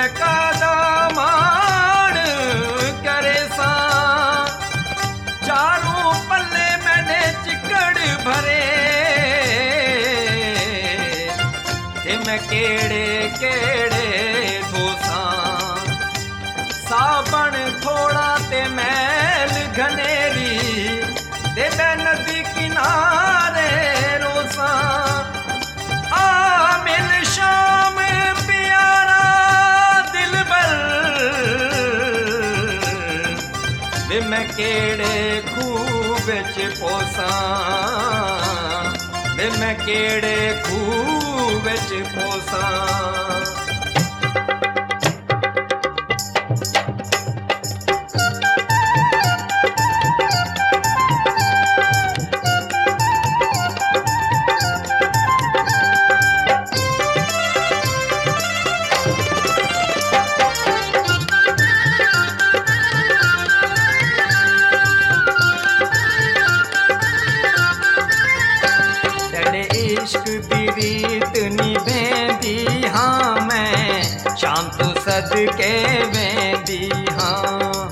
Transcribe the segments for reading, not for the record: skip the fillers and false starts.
कादा मान करे सा चारों पल्ले मैंने चिकड़ भरे ते मैं केड़े केड़े धोसा साबण थोड़ा ते मैल घनेरी ते मैं नदी किनारे रोसा आ मिल शाम प्यारा दिलबर वे मैं केड़े खूह विच पोसा वे मैं केड़े खूह विच पोसा इश्क दी रीत निभेंदी हाँ मैं शाम तो सदके वेंदी हाँ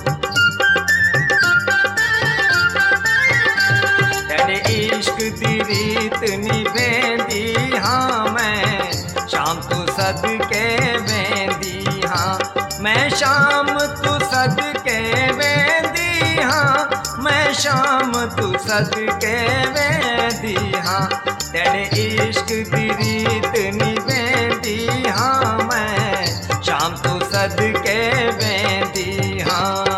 तेरे इश्क दी रीत निभेंदी हाँ मैं शाम तो सदके वेंदी हाँ मैं शाम तो सदके वेंदी हाँ मैं शाम तो सदके वेंदी हाँ तेरे इश्क दी रीत निभेंदी हाँ मैं शाम तो सदके वेंदी हाँ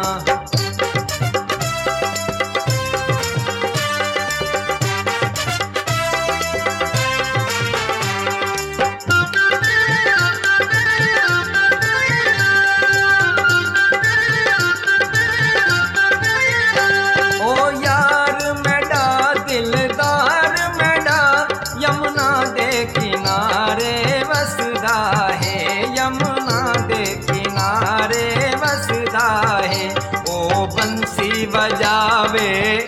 ओ यार मेरा दिलदार यमुना दे किनारे वसदा है यमुना दे किनारे वसदा है ओ बंसी बजावे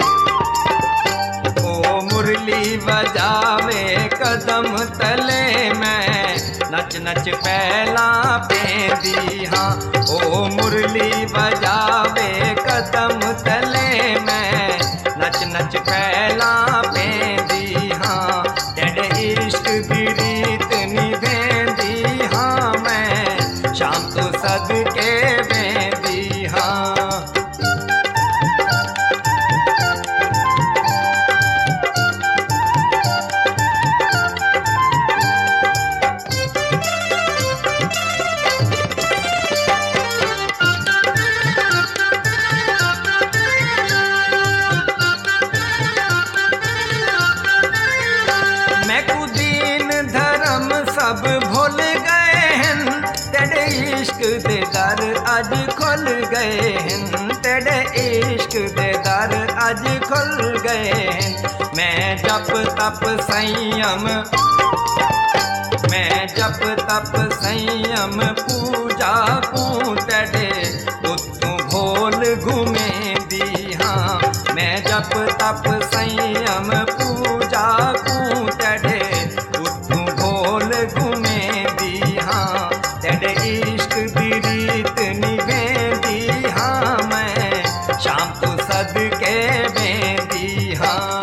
ओ मुरली बजावे कदम तले मैं नच नच पहला पेंदी हाँ ओ मुरली बजावे कदम तले मैं नच नच पहला पेंदी हाँ तेरे इश्क दी रीत निभेंदी हाँ मैं शाम तो सदके वेंदी हाँ सब भूल गए हैं तेरे इश्क दे दर अज खुल गए हैं तेरे इश्क दे दर अज खुल गए हैं मैं जप तप संयम मैं जप तप संयम पूजा को तेरे उत्तू भोल घूमे दी हाँ मैं जप तप संयम पूजा को तेरे घूमे दी हाँ तेरे इश्क दी रीत निभेंदी हाँ मैं शाम तो सदके वेंदी हाँ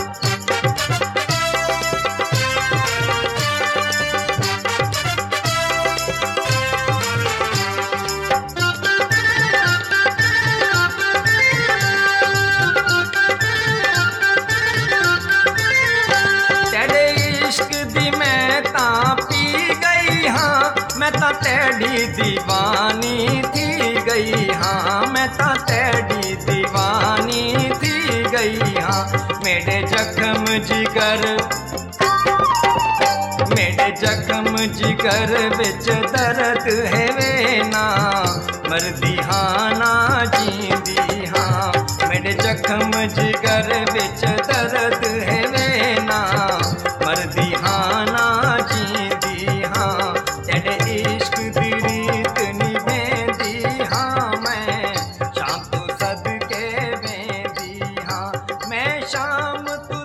तेरे इश्क दी मैं ता पी गई हाँ मैं ता तेरी दीवानी थी गई हाँ मैं ता तेरी दीवानी थी गई हाँ मेरे जख्म जिगर विच दर्द है वे ना मरदी हाँ ना जींदी हाँ मेरे जख्म जिगर विच दर्द है वे ना मरदी हाँ ना जींदी हाँ तेरे इश्क दी रीत निभेंदी हाँ मैं शाम तो सदके वेंदी हाँ मैं शाम तो